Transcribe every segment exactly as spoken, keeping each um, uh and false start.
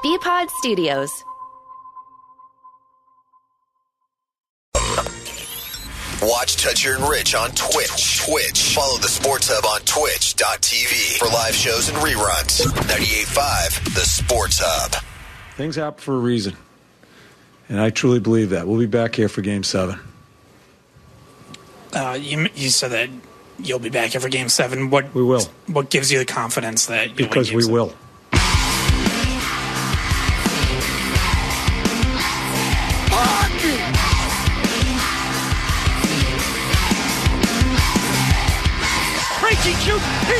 B-Pod Studios. Watch Toucher and Rich on Twitch. Twitch. Follow the Sports Hub on twitch dot t v for live shows and reruns. ninety-eight point five, the Sports Hub. Things happen for a reason. And I truly believe that. We'll be back here for Game seven. Uh, you, you said that you'll be back here for Game seven. What, we will. What gives you the confidence that you'll Because win Game we seven? will. Krejci shoots, he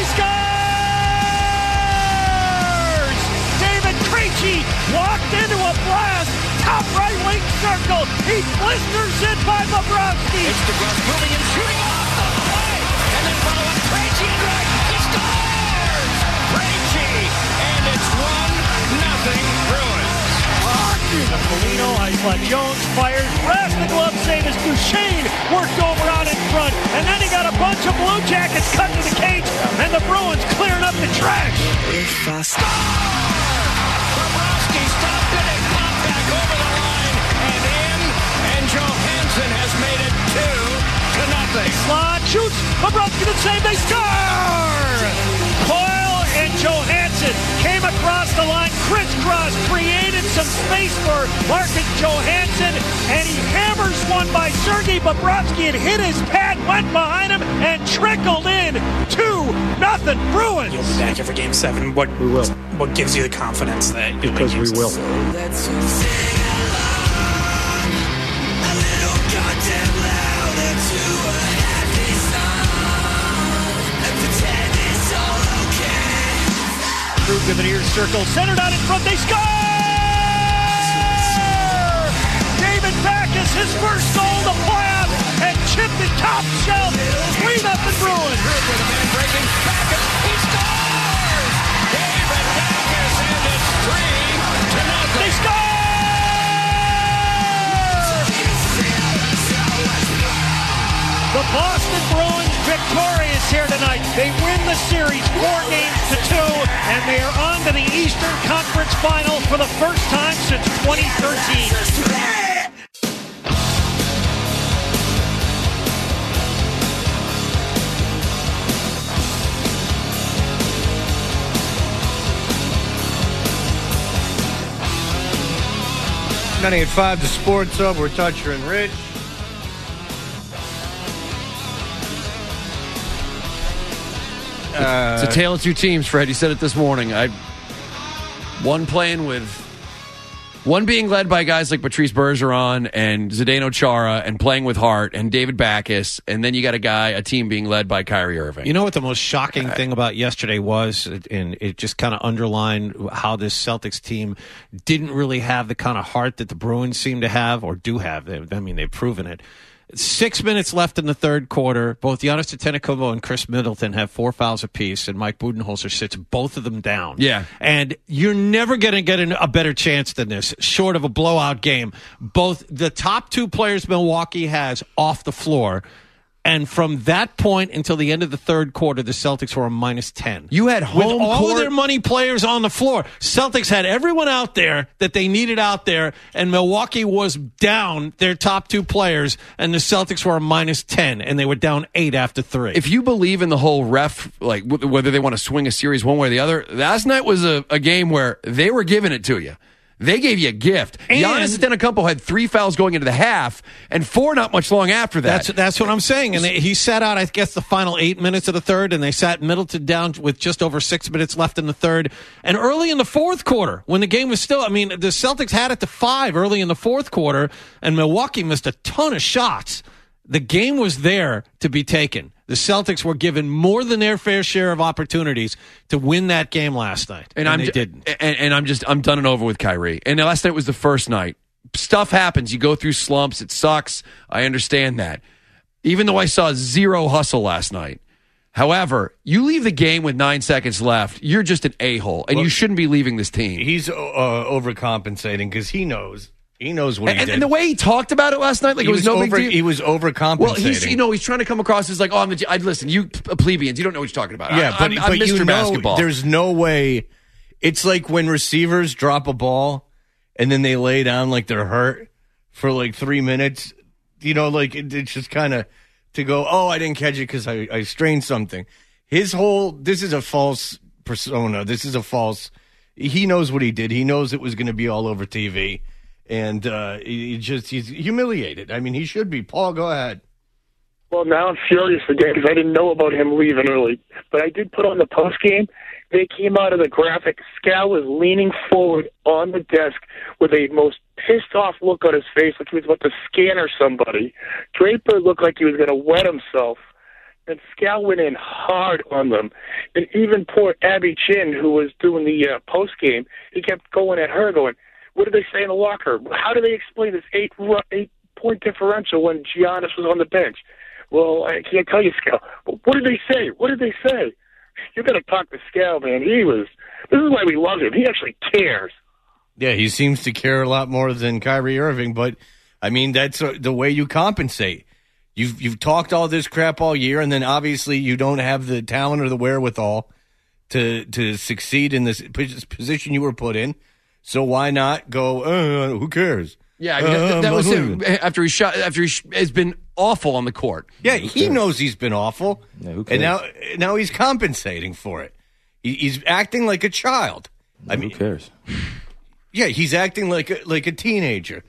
scores! David Krejci walked into a blast, top right wing circle, he blisters it by Bobrovsky. It's DeGrom moving and shooting off the play, and then follow up Krejci and right, he scores! Krejci, and it's one nothing Bruins. Polino, Isla Jones fires, grabs the glove save as Duchesne worked over out in front, and then he got a bunch of Blue Jackets cut to the cage, and the Bruins clearing up the trash. Score! Bobrovsky stopped it and popped back over the line and in, and Johansson has made it two to nothing. Slot shoots, Bobrovsky to save, they score! Coyle and Johansson came across the line, crisscross, created some space for Marcus Johansson, and he hammers one by Sergei Bobrovsky and hit his pad, went behind him, and trickled in. two nothing Bruins. You'll be back here for Game seven. What, we will. What gives you the confidence that you'll Because win Game we will. seven? Krug in the near circle, centered out in front, they score! David Backes, his first goal in the playoffs, and chipped it top shelf, three nothing Bruins. Krug with a man breaking, Backes, he scores! David Backes, and it's three to nothing. They score! The Boston Bruins victorious here tonight. They win the series four games to two, and they are on to the Eastern Conference Final for the first time since twenty thirteen. ninety-eight point five, the Sports Hub. We're Toucher and Rich. Uh, it's a tale of two teams, Fred. You said it this morning. I one playing with one being led by guys like Patrice Bergeron and Zdeno Chara, and playing with heart, and David Backes, and then you got a guy, a team being led by Kyrie Irving. You know what the most shocking uh, thing about yesterday was, and it just kind of underlined how this Celtics team didn't really have the kind of heart that the Bruins seem to have, or do have. I mean, they've proven it. Six minutes left in the third quarter. Both Giannis Antetokounmpo and Chris Middleton have four fouls apiece, and Mike Budenholzer sits both of them down. Yeah. And you're never going to get a better chance than this, short of a blowout game. Both the top two players Milwaukee has off the floor, and from that point until the end of the third quarter, the Celtics were a minus ten. You had home With all court. of their money players on the floor. Celtics had everyone out there that they needed out there, and Milwaukee was down their top two players, and the Celtics were a minus ten, and they were down eight after three. If you believe in the whole ref, like w- whether they want to swing a series one way or the other, last night was a, a game where they were giving it to you. They gave you a gift. And Giannis Antetokounmpo had three fouls going into the half, and four not much long after that. That's that's what I'm saying. And they, he sat out, I guess, the final eight minutes of the third, and they sat Middleton down with just over six minutes left in the third. And early in the fourth quarter, when the game was still, I mean, the Celtics had it to five early in the fourth quarter, and Milwaukee missed a ton of shots. The game was there to be taken. The Celtics were given more than their fair share of opportunities to win that game last night, and, and I'm they j- didn't. And, and I'm just I'm done and over with Kyrie. And last night was the first night. Stuff happens. You go through slumps. It sucks. I understand that. Even though I saw zero hustle last night. However, you leave the game with nine seconds left, you're just an a-hole, and Well, you shouldn't be leaving this team. He's uh, overcompensating because he knows. He knows what he and, did. and the way he talked about it last night, like he it was, was no over, big deal. He was overcompensating. Well, he's you know he's trying to come across as like, oh, I'm the. I, listen, you plebeians, you don't know what you're talking about. Yeah, I, but, I'm, but I'm Mister you know, Basketball. there's no way It's like when receivers drop a ball and then they lay down like they're hurt for like three minutes. You know, like it, it's just kind of to go, oh, I didn't catch it because I, I strained something. His whole, this is a false persona. This is a false, he knows what he did. He knows it was going to be all over T V. And uh, he just, he's humiliated. I mean, he should be. Paul, go ahead. Well, now I'm furious again because I didn't know about him leaving early. But I did put on the post game. They came out of the graphic. Scal was leaning forward on the desk with a most pissed-off look on his face, like he was about to scanner somebody. Draper looked like he was going to wet himself. And Scal went in hard on them. And even poor Abby Chin, who was doing the uh, post-game, he kept going at her, going, what did they say in the locker? How do they explain this eight, eight-point differential when Giannis was on the bench? Well, I can't tell you, Scal. But what did they say? What did they say? You got to talk to Scal, man. He was. This is why we love him. He actually cares. Yeah, he seems to care a lot more than Kyrie Irving. But I mean, that's uh, the way you compensate. You've you've talked all this crap all year, and then obviously you don't have the talent or the wherewithal to to succeed in this position you were put in. So why not go? Uh, who cares? Yeah, I mean, uh, that, that was it. After he shot, after he sh- has been awful on the court. Yeah, he knows he's been awful, yeah, who cares? and now now he's compensating for it. He, he's acting like a child. Yeah, I mean, who cares? Yeah, he's acting like a, like a teenager.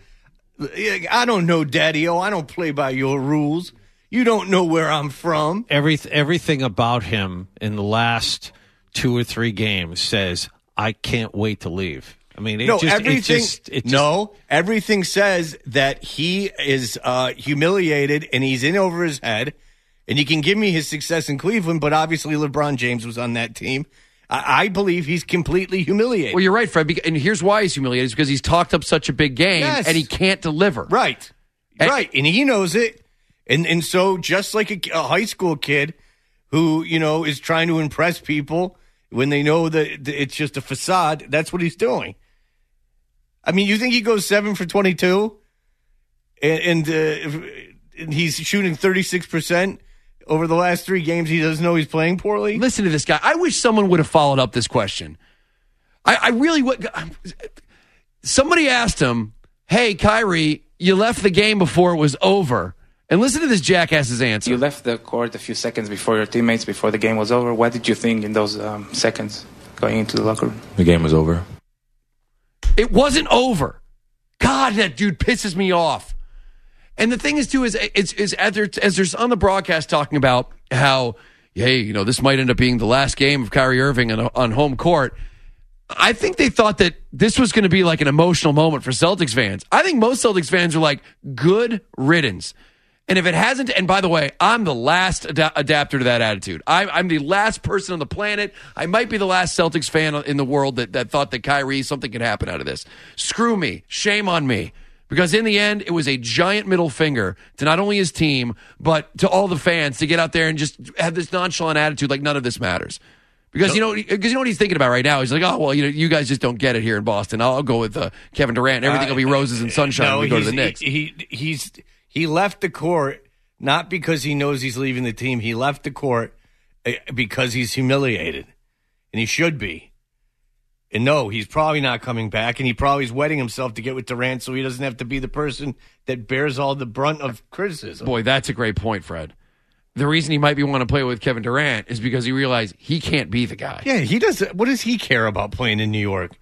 I don't know, Daddy-O. I don't play by your rules. You don't know where I'm from. Every, everything about him in the last two or three games says, I can't wait to leave. I mean, it no, just, everything. it just, it just, no, everything says that he is uh, humiliated and he's in over his head. And you can give me his success in Cleveland, but obviously LeBron James was on that team. I, I believe he's completely humiliated. Well, you're right, Fred. And here's why he's humiliated: is because he's talked up such a big game Yes. and he can't deliver. Right, and, right, and he knows it. And and so just like a, a high school kid who you know is trying to impress people when they know that it's just a facade, that's what he's doing. I mean, you think he goes seven for twenty-two, and, and, uh, and he's shooting thirty-six percent over the last three games? He doesn't know he's playing poorly? Listen to this guy. I wish someone would have followed up this question. I, I really would. Somebody asked him, hey, Kyrie, you left the game before it was over. And listen to this jackass's answer. You left the court a few seconds before your teammates, before the game was over. What did you think in those um, seconds going into the locker room? The game was over. It wasn't over. God, that dude pisses me off. And the thing is, too, is, is, is as, there's, as there's on the broadcast talking about how, hey, you know, this might end up being the last game of Kyrie Irving on, on home court. I think they thought that this was going to be like an emotional moment for Celtics fans. I think most Celtics fans are like, good riddance. And if it hasn't, and by the way, I'm the last ad- adapter to that attitude. I'm, I'm the last person on the planet. I might be the last Celtics fan in the world that, that thought that Kyrie, something could happen out of this. Screw me. Shame on me. Because in the end, it was a giant middle finger to not only his team, but to all the fans to get out there and just have this nonchalant attitude like none of this matters. Because, you know, because you know what he's thinking about right now? He's like, oh, well, you know, you guys just don't get it here in Boston. I'll, I'll go with uh, Kevin Durant. Everything will be roses and sunshine no, when we go to he's- the Knicks. He, he, he's, he left the court not because he knows he's leaving the team. He left the court uh, because he's humiliated. And he should be. And no, he's probably not coming back. And he probably is wetting himself to get with Durant so he doesn't have to be the person that bears all the brunt of criticism. Boy, that's a great point, Fred. The reason he might be wanting to play with Kevin Durant is because he realized he can't be the guy. Yeah, he does. What does he care about playing in New York?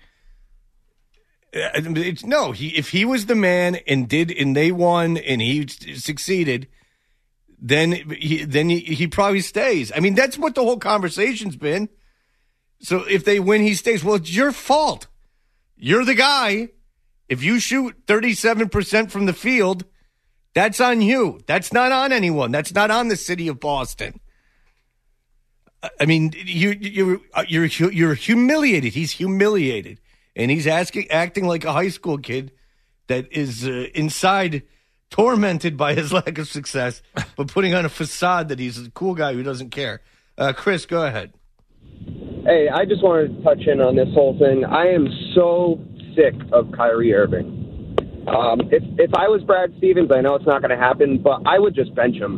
Uh, It's, no, he if he was the man and did and they won and he succeeded, then he then he, he probably stays. I mean, that's what the whole conversation's been. So if they win, he stays. Well, it's your fault. You're the guy. If you shoot thirty-seven percent from the field, that's on you. That's not on anyone. That's not on the city of Boston. I mean, you you you're you're humiliated. He's humiliated, and he's asking, acting like a high school kid that is uh, inside tormented by his lack of success, but putting on a facade that he's a cool guy who doesn't care. Uh, Chris, go ahead. Hey, I just wanted to touch in on this whole thing. I am so sick of Kyrie Irving. Um, if if I was Brad Stevens, I know it's not going to happen, but I would just bench him.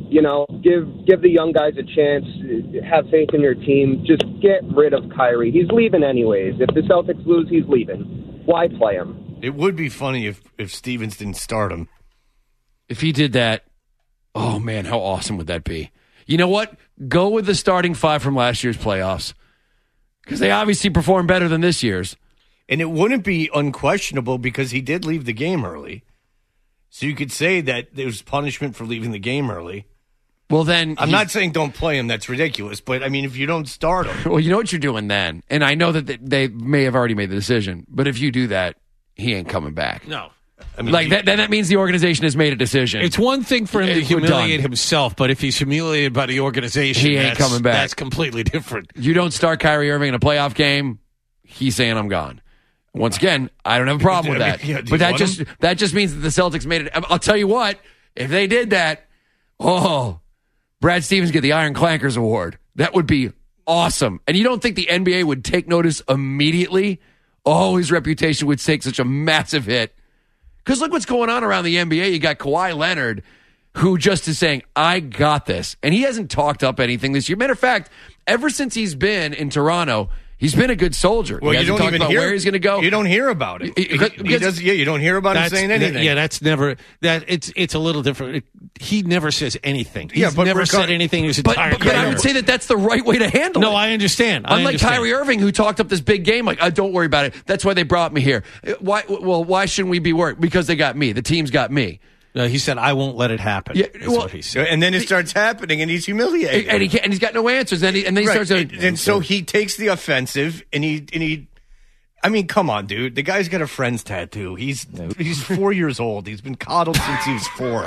You know, give give the young guys a chance. Have faith in your team. Just get rid of Kyrie. He's leaving anyways. If the Celtics lose, he's leaving. Why play him? It would be funny if, if Stevens didn't start him. If he did that, oh, man, how awesome would that be? You know what? Go with the starting five from last year's playoffs because they obviously performed better than this year's. And it wouldn't be unquestionable because he did leave the game early. So you could say that there's punishment for leaving the game early. Well, then I'm not saying don't play him. That's ridiculous. But, I mean, if you don't start him. Well, you know what you're doing then. And I know that they may have already made the decision. But if you do that, he ain't coming back. No. I mean, like you, that, then that means the organization has made a decision. It's one thing for him to We're humiliate done. himself, but if he's humiliated by the organization, He ain't that's, coming back. That's completely different. You don't start Kyrie Irving in a playoff game, he's saying I'm gone. Once again, I don't have a problem with that. Yeah, do you but that want just him? that just means that the Celtics made it. I'll tell you what, if they did that, oh, Brad Stevens get the Iron Clankers Award. That would be awesome. And you don't think the N B A would take notice immediately? Oh, his reputation would take such a massive hit. Because look what's going on around the N B A. You got Kawhi Leonard, who just is saying, I got this. And he hasn't talked up anything this year. Matter of fact, ever since he's been in Toronto, he's been a good soldier. Well, he you hasn't don't talked even about hear where he's going to go. You don't hear about it. He- He, because- he does, yeah, you don't hear about him That's, saying anything. Yeah, that's never that. It's it's a little different. It, he never says anything. He's Yeah, but never regard- said anything his But, entire but, but I career. would say that that's the right way to handle No, it. I understand. I Unlike understand. Kyrie Irving, who talked up this big game, like, oh, don't worry about it. That's why they brought me here. Uh, Why? Well, why shouldn't we be worried? Because they got me. The team's got me. No, he said, "I won't let it happen." Yeah, That's well, what he said. And then it starts happening, and he's humiliated. And, he can't, and he's got no answers. And, he, and then he Right. starts. and, and so he takes the offensive, and he and he. I mean, come on, dude. The guy's got a friend's tattoo. He's he's four years old. He's been coddled since he was four.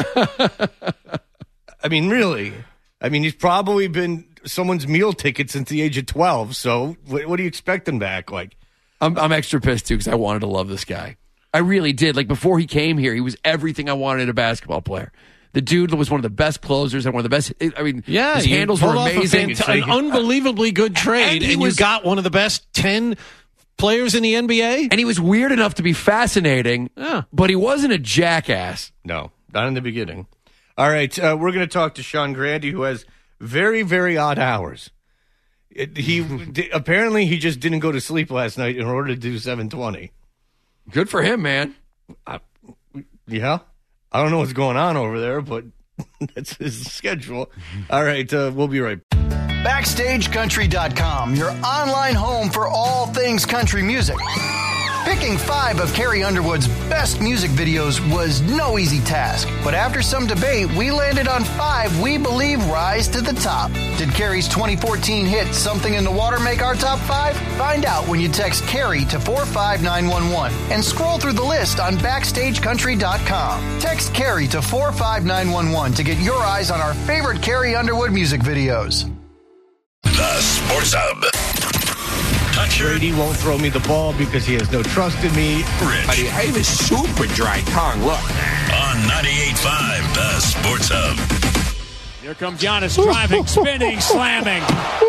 I mean, really. I mean, he's probably been someone's meal ticket since the age of twelve. So what, what do you expect him to act like? I'm, I'm extra pissed too because I wanted to love this guy. I really did. Like before he came here, he was everything I wanted in a basketball player. The dude was one of the best closers and one of the best. I mean, Yeah, his you handles were pulled off a amazing. fant- an unbelievably good trade, And he and, was- you got one of the best ten players in the N B A. And he was weird enough to be fascinating, Yeah. but he wasn't a jackass. No, not in the beginning. All right, uh, we're going to talk to Sean Grandy, who has very, very odd hours. It, he di- apparently he just didn't go to sleep last night in order to do seven twenty. Good for him, man. Uh, yeah, I don't know what's going on over there, but that's his schedule. All right, uh, we'll be right back. Backstage Country dot com, your online home for all things country music. Picking five of Carrie Underwood's best music videos was no easy task, but after some debate, we landed on five we believe rise to the top. Did Carrie's twenty fourteen hit Something in the Water make our top five? Find out when you text Carrie to four five nine one one and scroll through the list on Backstage Country dot com. Text Carrie to four five nine one one to get your eyes on our favorite Carrie Underwood music videos. The Sports Hub. Brady won't throw me the ball because he has no trust in me. Rich. I have a super dry tongue. Look. On ninety-eight point five, The Sports Hub. Here comes Giannis driving, spinning, slamming.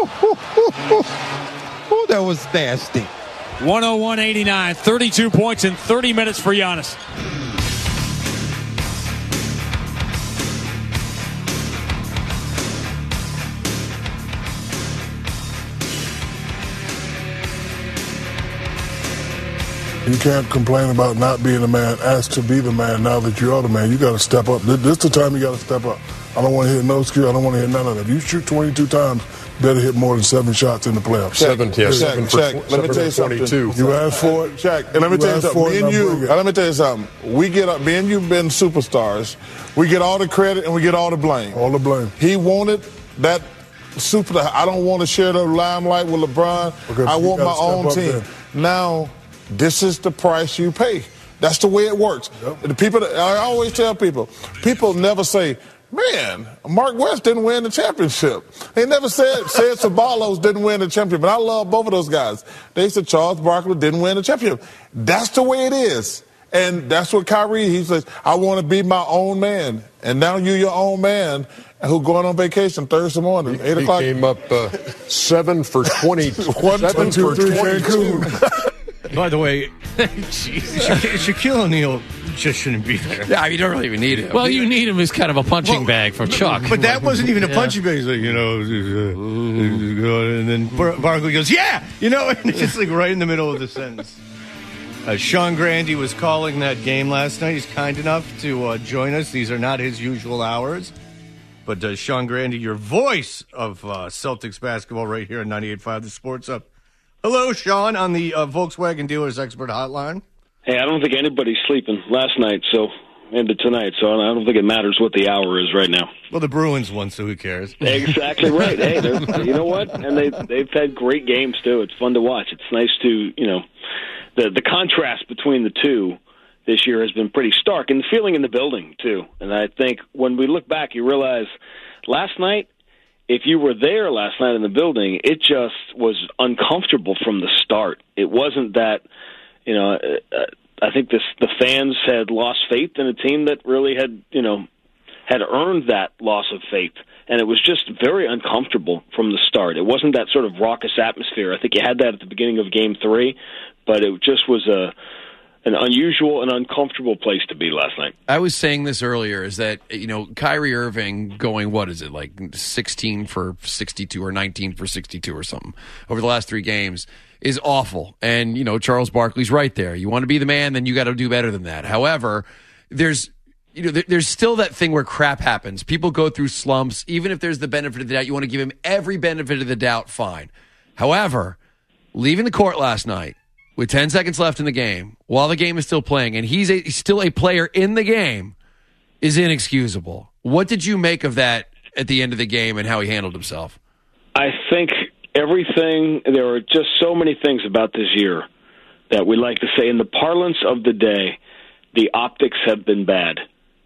Oh, that was nasty. one oh one eighty-nine, thirty-two points in thirty minutes for Giannis. You can't complain about not being a man. Ask to be the man now that you are the man. You got to step up. This is the time you got to step up. I don't want to hear no skill. I don't want to hear none of that. If you shoot twenty-two times, you better hit more than seven shots in the playoffs. Seven, yeah, seven for check. tw- Let me seven tell you for twenty-two. something. You asked for it. Check. And let me You tell you asked something. for Me it, and and I you, bring it. let me tell you something. We get up, me and you've been superstars. We get all the credit and we get all the blame. All the blame. He wanted that super. I don't want to share the limelight with LeBron. Okay, I you want gotta my step own up team. there. Now, this is the price you pay. That's the way it works. Yep. The people, that, I always tell people, people never say, man, Mark West didn't win the championship. They never said, said Ceballos didn't win the championship. And I love both of those guys. They said Charles Barkley didn't win the championship. That's the way it is. And that's what Kyrie, he says, I want to be my own man. And now you're your own man who going on vacation Thursday morning, eight He o'clock. came up uh, seven for twenty. One, seven two, for three, twenty-two. By the way, Sha- Shaquille O'Neal just shouldn't be there. Yeah, you don't really even need him. Well, you need him as kind of a punching Well, bag for Chuck. But that wasn't even a Yeah. punching bag. He's like, you know, uh, and then Bar- Barkley goes, yeah, you know, and it's just like right in the middle of the sentence. Uh, Sean Grandy was calling that game last night. He's kind enough to uh, join us. These are not his usual hours. But uh, Sean Grandy, your voice of uh, Celtics basketball right here on ninety-eight point five The Sports Up. Hello, Sean, on the uh, Volkswagen Dealers Expert Hotline. Hey, I don't think anybody's sleeping last night, so into tonight, so I don't think it matters what the hour is right now. Well, the Bruins won, so who cares? Exactly right. Hey, they're, you know what? And they they've had great games too. It's fun to watch. It's nice to, you know, the the contrast between the two this year has been pretty stark, and the feeling in the building too. And I think when we look back, you realize last night, if you were there last night in the building, it just was uncomfortable from the start. It wasn't that, you know, uh, I think this the fans had lost faith in a team that really had, you know, had earned that loss of faith. And it was just very uncomfortable from the start. It wasn't that sort of raucous atmosphere. I think you had that at the beginning of Game three, but it just was a an unusual and uncomfortable place to be last night. I was saying this earlier, is that, you know, Kyrie Irving going, what is it, like sixteen for sixty-two or nineteen for sixty-two or something over the last three games is awful. And, you know, Charles Barkley's right there. You want to be the man, then you got to do better than that. However, there's, you know, there, there's still that thing where crap happens. People go through slumps. Even if there's the benefit of the doubt, you want to give him every benefit of the doubt, fine. However, leaving the court last night with ten seconds left in the game, while the game is still playing, and he's, a, he's still a player in the game, is inexcusable. What did you make of that at the end of the game and how he handled himself? I think everything, there are just so many things about this year that we like to say. In the parlance of the day, the optics have been bad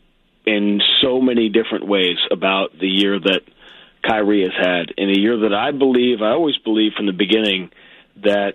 in so many different ways about the year that Kyrie has had. In a year that I believe, I always believe from the beginning, that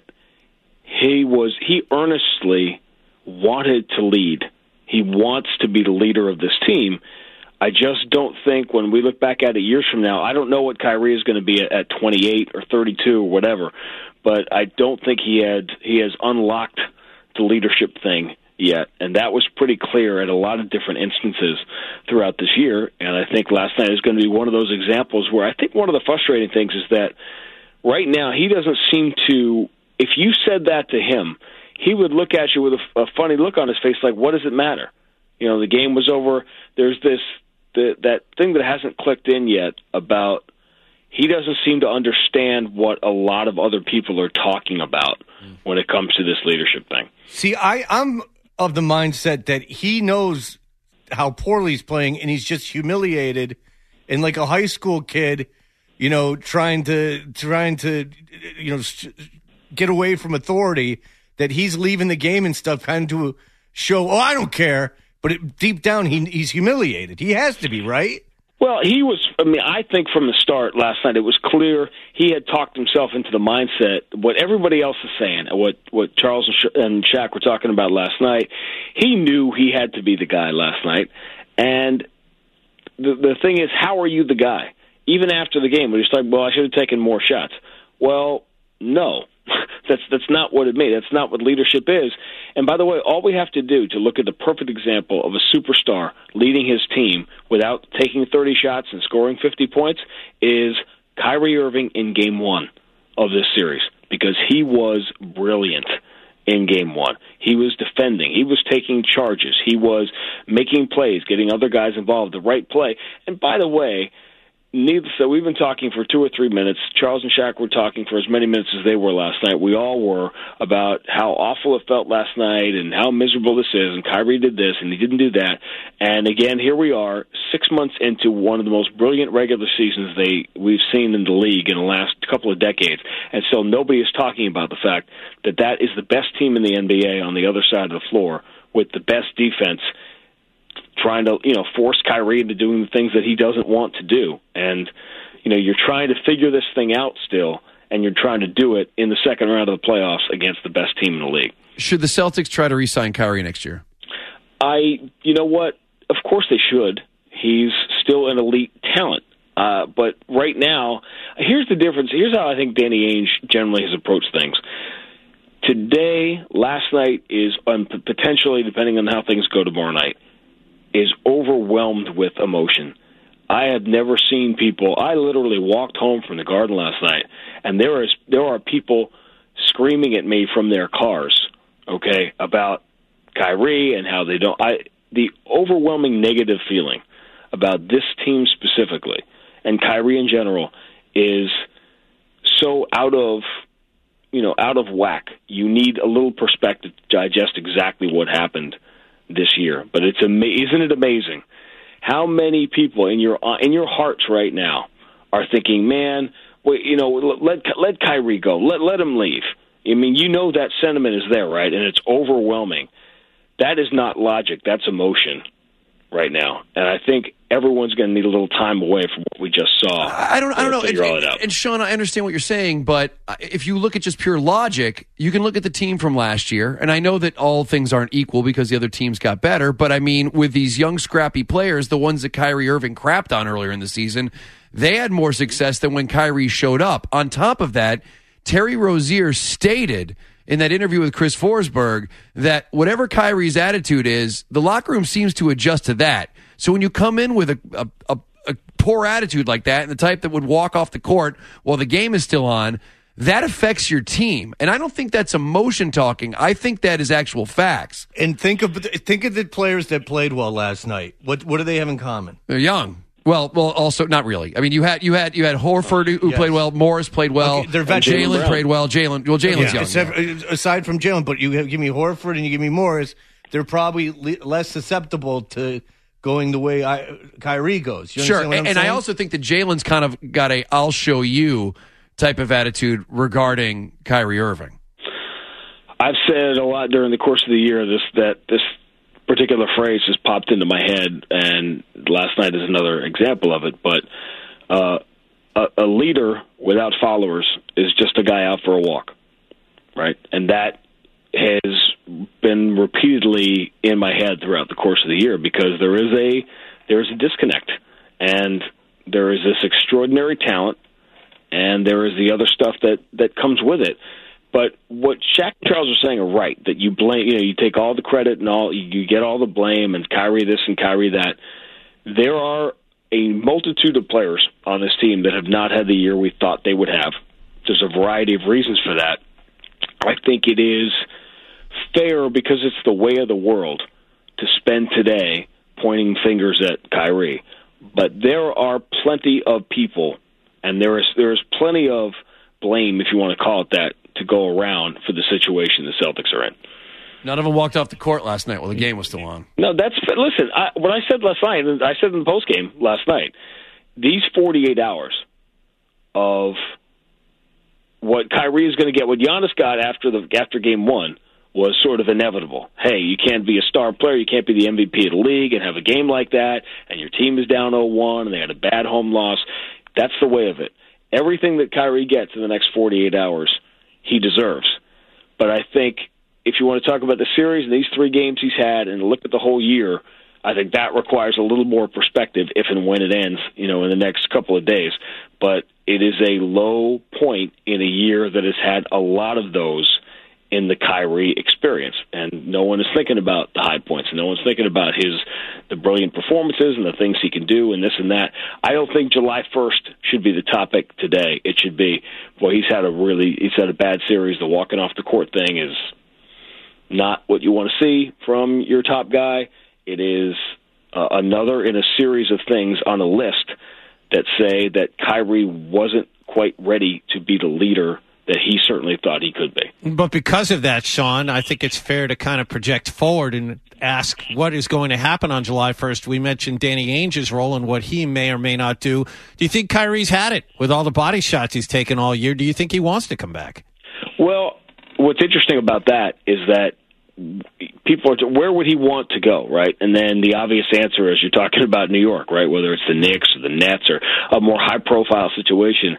he was, he earnestly wanted to lead. He wants to be the leader of this team. I just don't think when we look back at it years from now, I don't know what Kyrie is going to be at, at twenty-eight or thirty-two or whatever, but I don't think he had he has unlocked the leadership thing yet, and that was pretty clear at a lot of different instances throughout this year. And I think last night is going to be one of those examples where I think one of the frustrating things is that right now he doesn't seem to. If you said that to him, he would look at you with a, a funny look on his face, like, what does it matter? You know, the game was over. There's this the, that thing that hasn't clicked in yet about he doesn't seem to understand what a lot of other people are talking about when it comes to this leadership thing. See, I, I'm of the mindset that he knows how poorly he's playing, and he's just humiliated, and like a high school kid, you know, trying to trying to, you know, get away from authority, that he's leaving the game and stuff, kind of to show, oh, I don't care. But it, deep down, he, he's humiliated. He has to be, right? Well, he was, I mean, I think from the start last night, it was clear he had talked himself into the mindset, what everybody else is saying, what, what Charles and, Sha- and Shaq were talking about last night. He knew he had to be the guy last night. And the, the thing is, how are you the guy? Even after the game, when he's like, well, I should have taken more shots. Well, no. That's that's not what it means. That's not what leadership is. And by the way, all we have to do to look at the perfect example of a superstar leading his team without taking thirty shots and scoring fifty points is Kyrie Irving in game one of this series, because he was brilliant in game one. He was defending. He was taking charges. He was making plays, getting other guys involved, the right play. And by the way, needless to say, we've been talking for two or three minutes. Charles and Shaq were talking for as many minutes as they were last night. We all were, about how awful it felt last night and how miserable this is, and Kyrie did this and he didn't do that. And again, here we are, six months into one of the most brilliant regular seasons they we've seen in the league in the last couple of decades, and still nobody is talking about the fact that that is the best team in the N B A on the other side of the floor with the best defense, trying to, you know, force Kyrie into doing the things that he doesn't want to do. And, you know, you're trying to figure this thing out still, and you're trying to do it in the second round of the playoffs against the best team in the league. Should the Celtics try to re-sign Kyrie next year? I, you know what? Of course they should. He's still an elite talent. Uh, but right now, here's the difference. Here's how I think Danny Ainge generally has approached things. today, last night is um, potentially, depending on how things go tomorrow night, is overwhelmed with emotion. I have never seen people. I literally walked home from the Garden last night, and there is there are people screaming at me from their cars, okay, about Kyrie and how they don't. I the overwhelming negative feeling about this team specifically and Kyrie in general is so out of you know out of whack. You need a little perspective to digest exactly what happened this year. But it's ama- isn't it amazing how many people in your in your hearts right now are thinking, man, wait, you know, let let Kyrie go, let let him leave. I mean, you know that sentiment is there, right? And it's overwhelming. That is not logic. That's emotion right now. And I think everyone's going to need a little time away from what we just saw. I don't, I don't know. Figure all And, it out. and Sean, I understand what you're saying, but if you look at just pure logic, you can look at the team from last year, and I know that all things aren't equal because the other teams got better, but I mean, with these young, scrappy players, the ones that Kyrie Irving crapped on earlier in the season, they had more success than when Kyrie showed up. On top of that, Terry Rozier stated in that interview with Chris Forsberg that whatever Kyrie's attitude is, the locker room seems to adjust to that. So when you come in with a, a, a, a poor attitude like that and the type that would walk off the court while the game is still on, that affects your team. And I don't think that's emotion talking. I think that is actual facts. And think of think of the players that played well last night. What what do they have in common? They're young. Well, well, also not really. I mean, you had you had you had Horford who, who Yes. played well. Morris played well. Okay, they're veterans. Jalen played well. Jalen, well, Jalen's Yeah, young. except- yeah. Aside from Jalen, but you have, give me Horford and you give me Morris, they're probably le- less susceptible to going the way I, Kyrie goes. You Sure, understand what and, I'm and I saying? also think that Jalen's kind of got a "I'll show you" type of attitude regarding Kyrie Irving. I've said a lot during the course of the year this that this particular phrase just popped into my head, and last night is another example of it. But uh, a, a leader without followers is just a guy out for a walk, right? And that has been repeatedly in my head throughout the course of the year because there is a there is a disconnect, and there is this extraordinary talent, and there is the other stuff that, that comes with it. But what Shaq and Charles are saying are right, that you blame, you know, you take all the credit and all, you get all the blame, and Kyrie this and Kyrie that. There are a multitude of players on this team that have not had the year we thought they would have. There's a variety of reasons for that. I think it is fair because it's the way of the world to spend today pointing fingers at Kyrie. But there are plenty of people, and there is there is plenty of blame, if you want to call it that, to go around for the situation the Celtics are in. None of them walked off the court last night while the game was still on. No, that's listen. I, what I said last night, and I said in the post game last night, these forty-eight hours of what Kyrie is going to get, what Giannis got after the after game one, was sort of inevitable. Hey, you can't be a star player, you can't be the M V P of the league and have a game like that, and your team is down oh one, and they had a bad home loss. That's the way of it. Everything that Kyrie gets in the next forty-eight hours, he deserves. But I think if you want to talk about the series and these three games he's had and look at the whole year, I think that requires a little more perspective if and when it ends, you know, in the next couple of days. But it is a low point in a year that has had a lot of those in the Kyrie experience, and no one is thinking about the high points, and no one's thinking about his the brilliant performances and the things he can do and this and that. I don't think July first should be the topic today. It should be, well, he's had a really he's had a bad series. The walking off the court thing is not what you want to see from your top guy. It is uh, another in a series of things on a list that say that Kyrie wasn't quite ready to be the leader that he certainly thought he could be. But because of that, Sean, I think it's fair to kind of project forward and ask what is going to happen on July first. We mentioned Danny Ainge's role and what he may or may not do. Do you think Kyrie's had it with all the body shots he's taken all year? Do you think he wants to come back? Well, what's interesting about that is that people are, where would he want to go, right? And then the obvious answer is you're talking about New York, right? Whether it's the Knicks or the Nets or a more high-profile situation.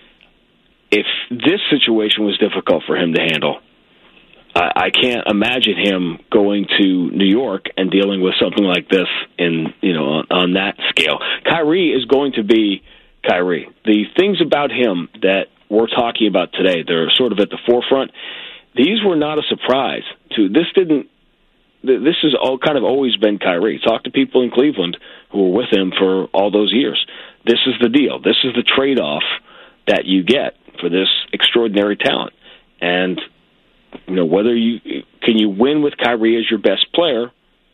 If this situation was difficult for him to handle, I, I can't imagine him going to New York and dealing with something like this in, you know, on, on that scale. Kyrie is going to be Kyrie. The things about him that we're talking about today, they're sort of at the forefront. these were not a surprise. To this didn't. This has all kind of always been Kyrie. Talk to people in Cleveland who were with him for all those years. This is the deal. This is the trade-off that you get for this extraordinary talent. And you know whether you can you win with Kyrie as your best player.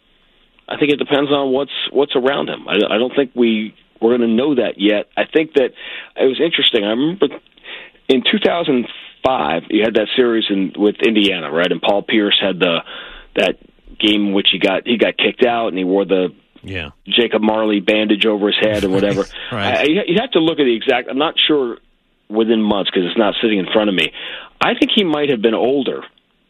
I think it depends on what's what's around him. I, I don't think we we're going to know that yet. I think that it was interesting. I remember in two thousand five you had that series in, with Indiana, right? And Paul Pierce had the that game in which he got he got kicked out and he wore the yeah. Jacob Marley bandage over his head and whatever. Right. I, you have to look at the exact. I'm not sure within months because it's not sitting in front of me. I think he might have been older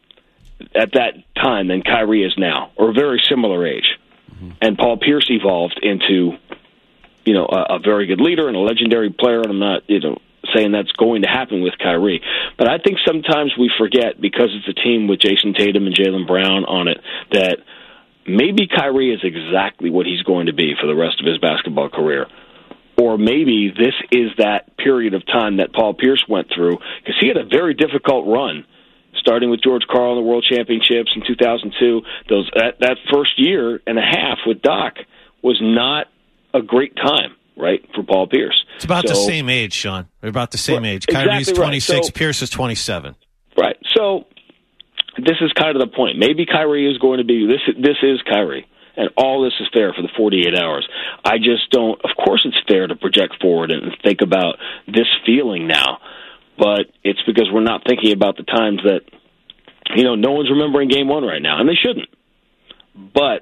at that time than Kyrie is now, or a very similar age. Mm-hmm. And Paul Pierce evolved into, you know, a, a very good leader and a legendary player. And I'm not, you know, saying that's going to happen with Kyrie, but I think sometimes we forget because it's a team with Jason Tatum and Jaylen Brown on it that maybe Kyrie is exactly what he's going to be for the rest of his basketball career. Or maybe this is that period of time that Paul Pierce went through, because he had a very difficult run, starting with George Karl in the World Championships in two thousand two. Those that, that first year and a half with Doc was not a great time, right, for Paul Pierce. It's about so, the same age, Sean. They're about the same right, age. Kyrie's exactly twenty-six, right. So, Pierce is twenty-seven. Right. So this is kind of the point. Maybe Kyrie is going to be this. This is Kyrie. And all this is fair for the forty-eight hours. I just don't, of course it's fair to project forward and think about this feeling now, but it's because we're not thinking about the times that, you know, no one's remembering game one right now, and they shouldn't. But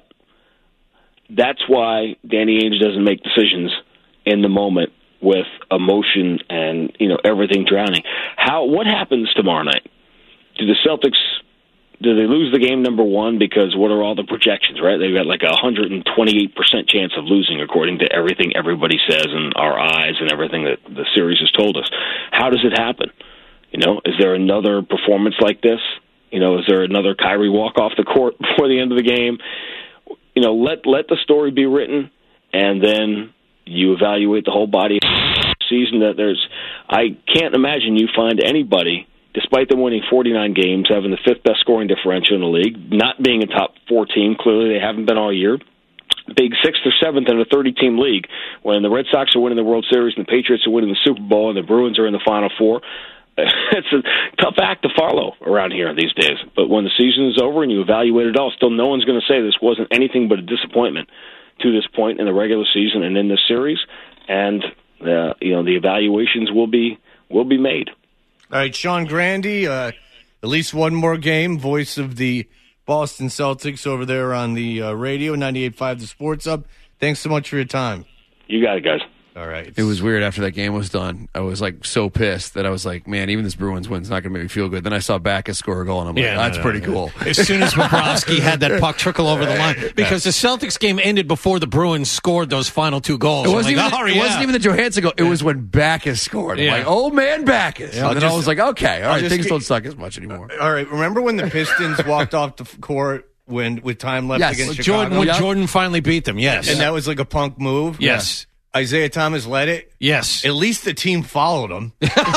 that's why Danny Ainge doesn't make decisions in the moment with emotion and, you know, everything drowning. How, what happens tomorrow night? Do the Celtics... Do they lose the game number one because what are all the projections, right? They've got like a one hundred twenty-eight percent chance of losing according to everything everybody says and our eyes and everything that the series has told us. How does it happen? You know, is there another performance like this? You know, is there another Kyrie walk off the court before the end of the game? You know, let let the story be written, and then you evaluate the whole body of the season. That there's, I can't imagine you find anybody, despite them winning forty-nine games, having the fifth best scoring differential in the league, not being a top four team, clearly they haven't been all year, being sixth or seventh in a thirty-team league, when the Red Sox are winning the World Series and the Patriots are winning the Super Bowl and the Bruins are in the Final Four. It's a tough act to follow around here these days. But when the season is over and you evaluate it all, still no one's going to say this wasn't anything but a disappointment to this point in the regular season and in this series. And uh, you know the evaluations will be will be made. All right, Sean Grandy, uh, at least one more game, voice of the Boston Celtics over there on the uh, radio, ninety-eight point five The Sports Hub. Thanks so much for your time. You got it, guys. All right. It was weird after that game was done. I was like so pissed that I was like, man, even this Bruins win's not going to make me feel good. Then I saw Backus score a goal, and I'm like, Yeah, oh, that's no, pretty no, cool. As soon as Bobrovsky had that puck trickle over the line, because the Celtics game ended before the Bruins scored those final two goals. It wasn't, like, even, oh, it yeah. wasn't even the Johansson goal. It was when Backus scored. I'm Yeah. like, oh, man, Backus. Yeah, and then just, I was like, okay, all I'll right, just things get, don't suck as much anymore. All right, remember when the Pistons walked off the court when with time left Yes. against Jordan, Chicago? when Yep. Jordan finally beat them, yes. And that was like a punk move? Yes. Isaiah Thomas led it? Yes. At least the team followed him.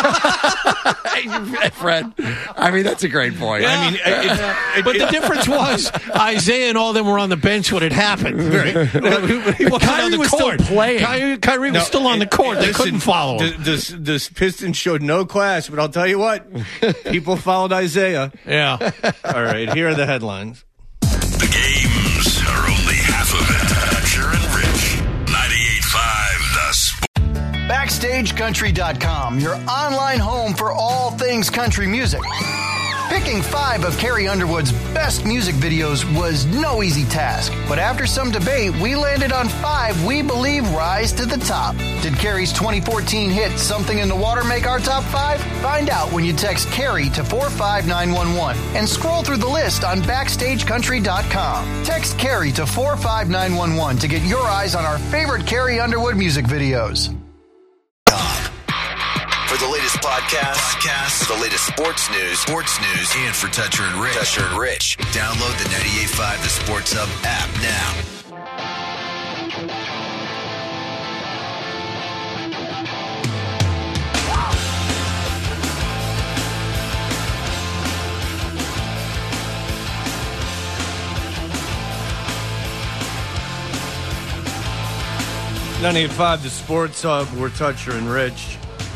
Fred, I mean, that's a great point. Yeah. I mean, it, it, But the difference was Isaiah and all of them were on the bench when it happened. Right. He wasn't Kyrie on the was court. still playing. Kyrie, Kyrie was No, still on the court. They listen, couldn't follow him. The, the, the Pistons showed no class, but I'll tell you what, people followed Isaiah. Yeah. All right, here are the headlines. The games are only half of it. Thatcher and Rich. ninety-eight point five The Sport. Backstage Country dot com, your online home for all things country music. Picking five of Carrie Underwood's best music videos was no easy task, but after some debate, we landed on five we believe rise to the top. Did Carrie's twenty fourteen hit Something in the Water make our top five? Find out when you text Carrie to four five nine one one and scroll through the list on Backstage Country dot com. Text Carrie to four five nine one one to get your eyes on our favorite Carrie Underwood music videos. For the latest podcasts, podcasts, for the latest sports news, sports news, and for Toucher and Rich, Toucher and Rich, download the ninety-eight point five The Sports Hub app now. ninety-eight point five, the Sports Hub. We're Toucher and Rich.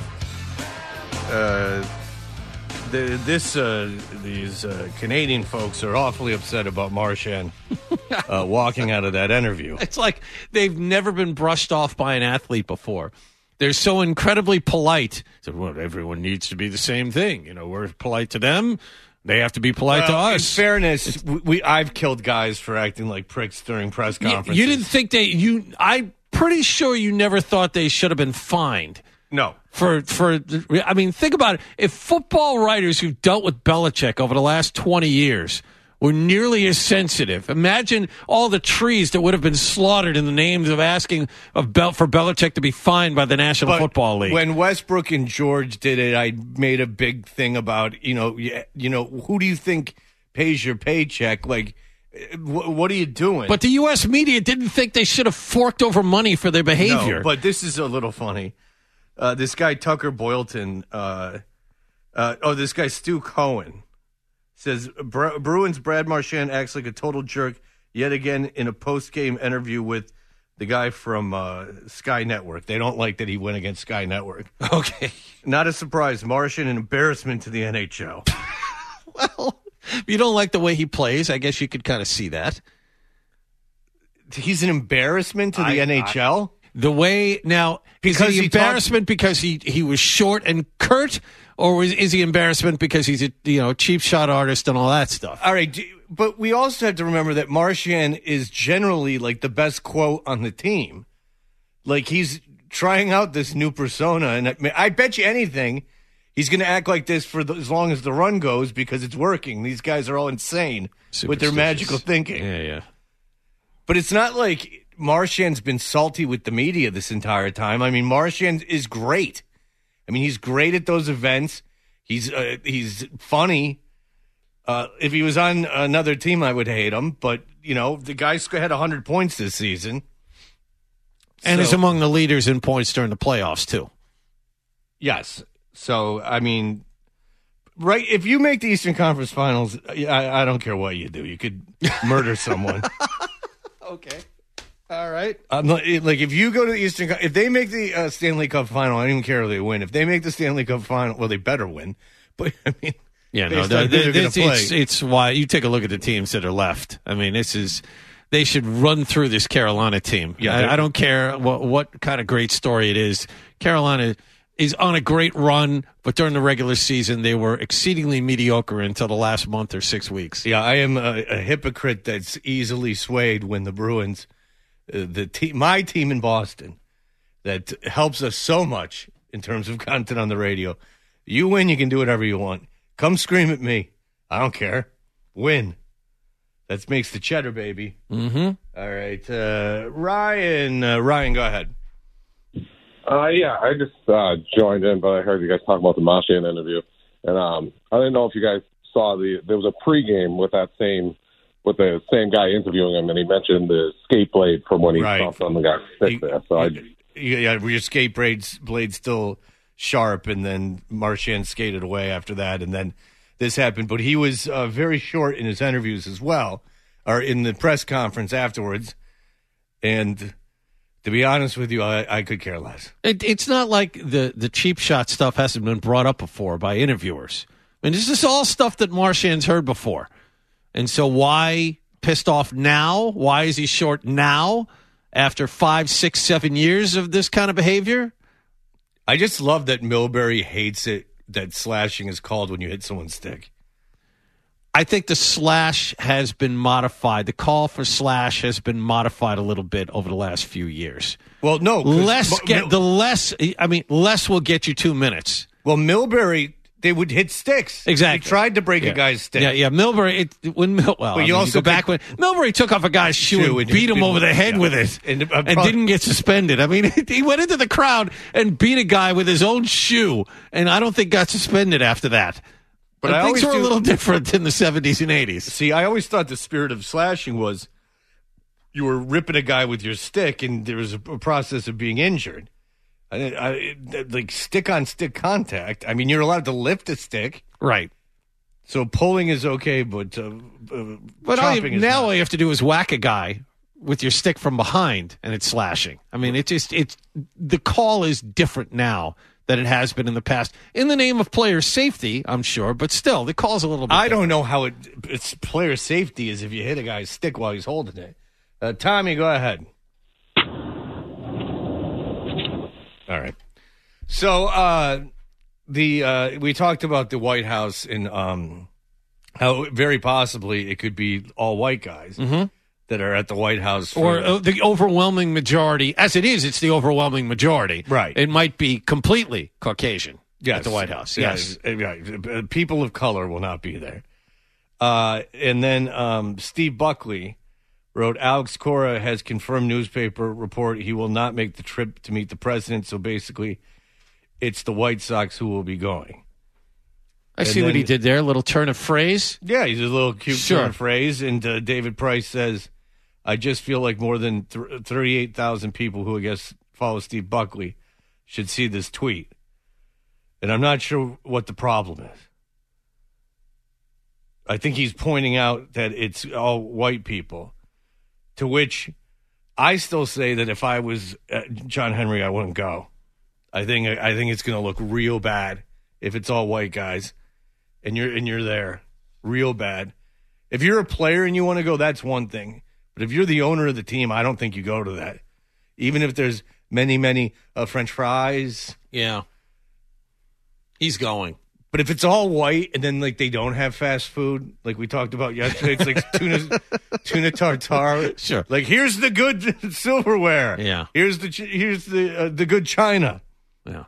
Uh, the, this uh, these uh, Canadian folks are awfully upset about Marchand uh, walking out of that interview. It's like they've never been brushed off by an athlete before. They're so incredibly polite. So, well, everyone needs to be the same thing. You know, we're polite to them. They have to be polite well, to us. In fairness, we, we I've killed guys for acting like pricks during press conferences. You, you didn't think they you I'm pretty sure you never thought they should have been fined. No. For for I mean, think about it. If football writers who've dealt with Belichick over the last twenty years were nearly as sensitive, imagine all the trees that would have been slaughtered in the names of asking of Bel- for Belichick to be fined by the National But Football League. When Westbrook and George did it, I made a big thing about, you know, you know, who do you think pays your paycheck? Like, wh- what are you doing? But the U S media didn't think they should have forked over money for their behavior. No, but this is a little funny. Uh, this guy, Tucker Boylton, uh, uh, oh, this guy, Stu Cohen, says Bru- Bruins Brad Marchand acts like a total jerk yet again in a post-game interview with the guy from uh, Sky Network. They don't like that he went against Sky Network. Okay. Not a surprise. Marchand, an embarrassment to the N H L. Well, if you don't like the way he plays, I guess you could kind of see that. He's an embarrassment to the I, N H L? I, the way, now, Because is he he embarrassment talked- because he, he was short and curt, or is, is he embarrassment because he's a you know cheap shot artist and all that stuff? All right, do- but we also have to remember that Marchand is generally like the best quote on the team. Like he's trying out this new persona, and I, I bet you anything he's going to act like this for the, as long as the run goes because it's working. These guys are all insane with their magical thinking. Yeah, yeah. But it's not like Marchand's been salty with the media this entire time. I mean, Marchand is great. I mean, he's great at those events. He's uh, he's funny. Uh, if he was on another team, I would hate him. But, you know, the guy's had one hundred points this season. And So- is among the leaders in points during the playoffs, too. Yes. So, I mean, right, if you make the Eastern Conference Finals, I, I don't care what you do. You could murder someone. Okay. All right. I'm not, like, if you go to the Eastern Con- if they make the uh, Stanley Cup Final, I don't even care if they win. If they make the Stanley Cup Final, well, they better win. But, I mean, Yeah, no, based the, on who the, they're gonna it's, it's, play. it's why you take a look at the teams that are left. I mean, this is they should run through this Carolina team. Yeah, I, they're- I don't care what, what kind of great story it is. Carolina is on a great run, but during the regular season, they were exceedingly mediocre until the last month or six weeks. Yeah, I am a, a hypocrite that's easily swayed when the Bruins, uh, the team, my team in Boston, that helps us so much in terms of content on the radio. You win, you can do whatever you want. Come scream at me. I don't care. Win. That makes the cheddar, baby. Mm-hmm. All right. Uh, Ryan, uh, Ryan, go ahead. Uh, yeah, I just uh, joined in, but I heard you guys talk about the Marchand interview, and um, I didn't know if you guys saw the. There was a pregame with that same, with the same guy interviewing him, and he mentioned the skate blade from when he Right. stomped on the guy's stick there. So I, Yeah, were your skate blades blade still sharp, and then Marchand skated away after that, and then this happened. But he was uh, very short in his interviews as well, or in the press conference afterwards. And to be honest with you, I, I could care less. It, it's not like the, the cheap shot stuff hasn't been brought up before by interviewers. I mean, this is all stuff that Marchand's heard before. And so why pissed off now? Why is he short now after five, six, seven years of this kind of behavior? I just love that Milbury hates it that slashing is called when you hit someone's stick. I think the slash has been modified. The call for slash has been modified a little bit over the last few years. Well, no. 'cause Less Mil- get the less. I mean, less will get you two minutes. Well, Milbury, they would hit sticks. Exactly. They tried to break Yeah. a guy's stick. Yeah, yeah. Milbury. It, when Mil, well, But I you mean, also go back when Milbury took off a guy's shoe, Shoe and and beat him didn't- over the head yeah. with it, And, and, uh, probably- didn't get suspended. I mean, he went into the crowd and beat a guy with his own shoe, and I don't think got suspended after that. But But I things always were a do- little different in the seventies and eighties. See, I always thought the spirit of slashing was you were ripping a guy with your stick, and there was a, a process of being injured. I, I, like stick on stick contact. I mean, you're allowed to lift a stick, right? So pulling is okay, but uh, uh, But all you, chopping is now not. all you have to do is whack a guy with your stick from behind and it's slashing. I mean, it just it's the call is different now than it has been in the past. In the name of player safety, I'm sure, but still, the call's a little bit I different. don't know how it it's player safety is if you hit a guy's stick while he's holding it. Uh, Tommy, go ahead. All right. So uh, the uh, we talked about the White House and um, how very possibly it could be all white guys Mhm. that are at the White House. For, Or uh, the overwhelming majority, as it is, it's the overwhelming majority. Right. It might be completely Caucasian yes, at the White House. Yeah, Yes. uh, right. People of color will not be there. Uh, and then um, Steve Buckley wrote, Alex Cora has confirmed newspaper report he will not make the trip to meet the president. So basically, it's the White Sox who will be going. I And see what then- he did there. A little turn of phrase. Yeah, he's a little cute Sure. turn of phrase. And uh, David Price says, I just feel like more than th- thirty-eight thousand people who I guess follow Steve Buckley should see this tweet. And I'm not sure what the problem is. I think he's pointing out that it's all white people, to which I still say that if I was uh, John Henry, I wouldn't go. I think I think it's going to look real bad if it's all white guys, and you're and you're there, real bad. If you're a player and you want to go, that's one thing. But if you're the owner of the team, I don't think you go to that, even if there's many many uh, French fries. Yeah, he's going. But if it's all white and then like they don't have fast food, like we talked about yesterday, it's like tuna, tuna tartare. Sure. Like here's the good silverware. Yeah. Here's the ch- here's the uh, the good china. Yeah.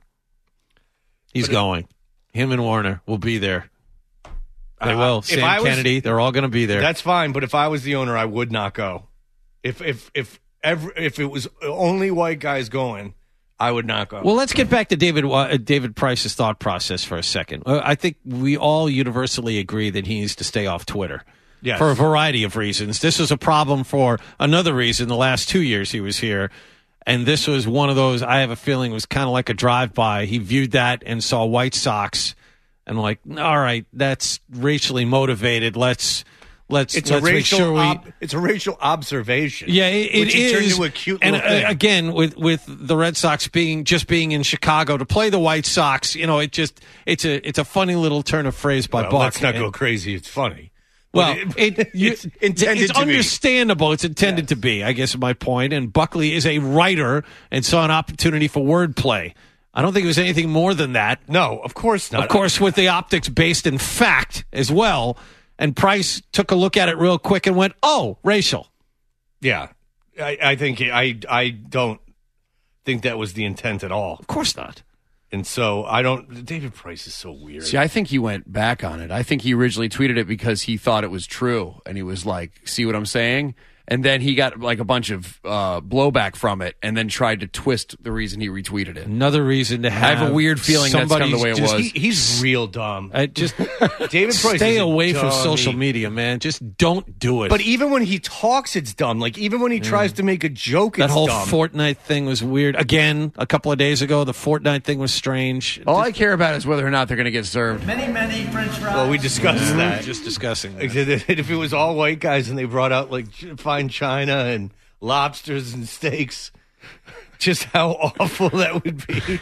He's But going. Him and Warner will be there. They Uh, will. if Sam I was- Kennedy. They're all going to be there. That's fine. But if I was the owner, I would not go. If if if ever if it was only white guys going, I would not go. Well, let's get back to David uh, David Price's thought process for a second. Uh, I think we all universally agree that he needs to stay off Twitter. Yes. For a variety of reasons. This was a problem for another reason the last two years he was here. And this was one of those, I have a feeling, was kind of like a drive-by. He viewed that and saw White Sox and like, all right, that's racially motivated. Let's let's it's let's a racial make sure we ob- it's a racial observation. yeah, it, it which he turned is. into a cute and little uh, thing. again, with with the Red Sox being just being in Chicago to play the White Sox, you know, it just it's a it's a funny little turn of phrase by well, Buck. let's not And- go crazy. It's funny. Well, But it, you, it's intended it's to be. understandable. It's intended to be, I guess, is my point. And Buckley is a writer and saw an opportunity for wordplay. I don't think it was anything more than that. No, of course not. Of course, with the optics based in fact as well. And Price took a look at it real quick and went, "Oh, racial." Yeah, I, I think I I don't think that was the intent at all. Of course not. And so I don't. David Price is so weird. See, I think he went back on it. I think he originally tweeted it because he thought it was true, and he was like, "See what I'm saying?" And then he got like a bunch of uh, blowback from it, and then tried to twist the reason he retweeted it. Another reason to I have. have a weird feeling that's kind of the way it somebody's was. just- He, he's real dumb. I just David Price stay is a away from dummy. social media, man. Just don't do it. But even when he talks, it's dumb. Like even when he tries to make a joke, that it's whole dumb. Fortnite thing was weird. Again, a couple of days ago, the Fortnite thing was strange. All I care about is whether or not they're going to get served. Many, many French fries. well, we discussed that. Just discussing that. If it was all white guys and they brought out like fine china and lobsters and steaks, just how awful that would be.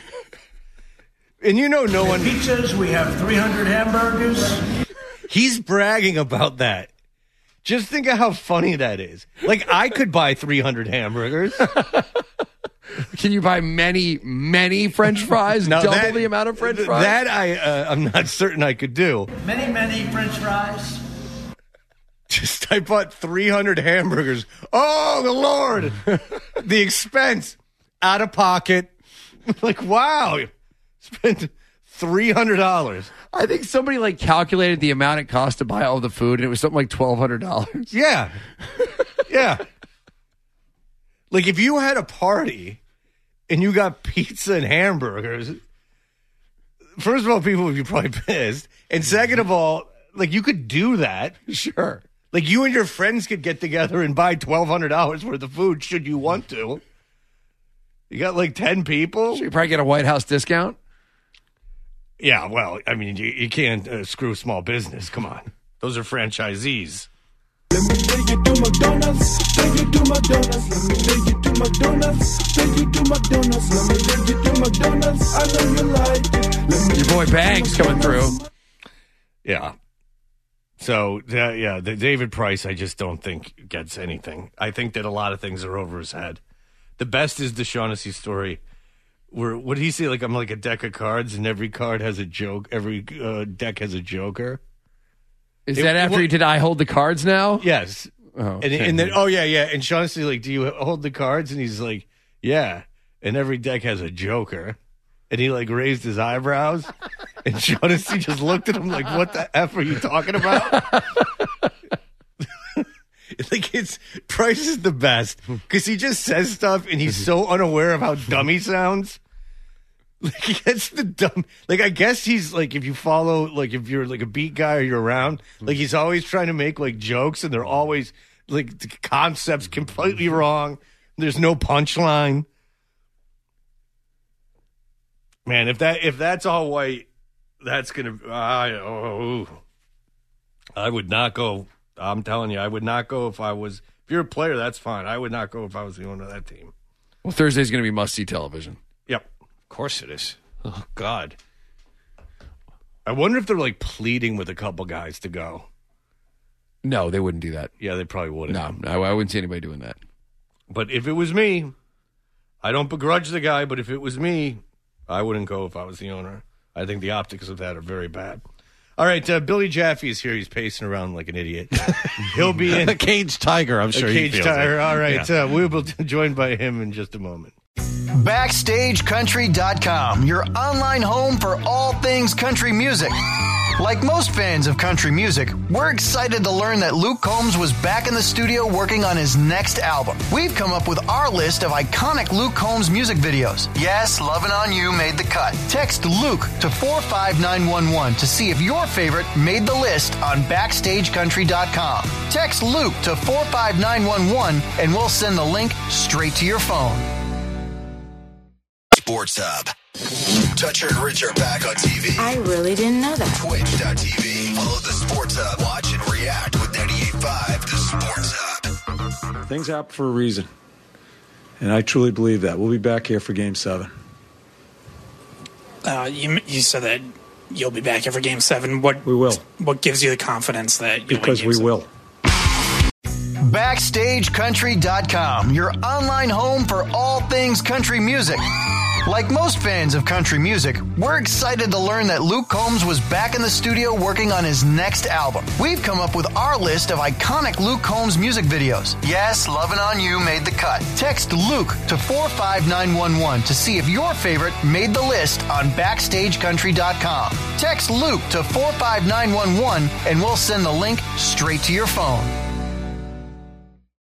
And you know, no one. Pizzas, we have three hundred hamburgers. He's bragging about that. Just think of how funny that is. Like I could buy three hundred hamburgers. Can you buy many, many French fries? Now double that- the amount of French fries? That I, uh, I'm not certain I could do. Many, many French fries. Just I bought three hundred hamburgers. Oh, the Lord. The expense out of pocket. Like, wow. Spent three hundred dollars. I think somebody like calculated the amount it cost to buy all the food, and it was something like twelve hundred dollars. Yeah. Yeah. Like if you had a party and you got pizza and hamburgers, first of all, people would be probably pissed. And second of all, like you could do that. Sure. Like you and your friends could get together and buy twelve hundred dollars worth of food should you want to. You got like ten people. Should you probably get a White House discount? Yeah, well, I mean, you, you can't uh, screw small business. Come on. Those are franchisees. Let me tell you to McDonald's. Take you to McDonald's. Let me take you to McDonald's. Take you to McDonald's. Let me take you to McDonald's. I know you like it. Let me Your boy Banks coming through. Yeah. So, uh, yeah, the David Price, I just don't think gets anything. I think that a lot of things are over his head. The best is the Shaughnessy story. Where, what did he say? Like, I'm like a deck of cards, and every card has a joke. Every uh, deck has a joker. Is It- that after what- he did I Hold the Cards now? Yes. Oh, And, okay. and then, oh, yeah, yeah. And Shaughnessy, like, do you hold the cards? And he's like, yeah. And every deck has a joker. And he, like, raised his eyebrows. And Shaughnessy just looked at him like, what the F are you talking about? Like, it's Price is the best because he just says stuff and he's so unaware of how dumb he sounds. Like, he gets the dumb. Like, I guess he's like, if you follow, like, if you're like a beat guy or you're around, like, he's always trying to make like jokes and they're always like the concepts completely wrong. There's no punchline. Man, if that if that's all white, that's gonna. I oh, I would not go. I'm telling you, I would not go if I was. If you're a player, that's fine. I would not go if I was the owner of that team. Well, Thursday's going to be must-see television. Yep. Of course it is. Oh, God. I wonder if they're like pleading with a couple guys to go. No, they wouldn't do that. Yeah, they probably wouldn't. No, no, I wouldn't see anybody doing that. But if it was me, I don't begrudge the guy, but if it was me, I wouldn't go if I was the owner. I think the optics of that are very bad. All right, uh, Billy Jaffe is here. He's pacing around like an idiot. He'll be in a caged tiger. I'm sure a he caged feels tiger. it. All right, Yeah. uh, we'll be joined by him in just a moment. Backstage Country dot com, your online home for all things country music. Like most fans of country music, we're excited to learn that Luke Combs was back in the studio working on his next album. We've come up with our list of iconic Luke Combs music videos. Yes, Lovin' On You made the cut. Text Luke to four five nine one one to see if your favorite made the list on Backstage Country dot com. Text Luke to four five nine one one and we'll send the link straight to your phone. Sports Hub. Toucher and Rich are back on T V. I really didn't know that. Twitch dot T V. Follow the Sports Hub. Watch and react with ninety-eight point five, the Sports Hub. Things happen for a reason. And I truly believe that. We'll be back here for game seven. Uh, you you said that you'll be back here for game seven. What we will. What gives you the confidence that you'll Because win we game will. Backstage Country dot com, your online home for all things country music. Like most fans of country music, we're excited to learn that Luke Combs was back in the studio working on his next album. We've come up with our list of iconic Luke Combs music videos. Yes, Lovin' On You made the cut. Text Luke to four five nine one one to see if your favorite made the list on Backstage Country dot com. Text Luke to four five nine one one and we'll send the link straight to your phone.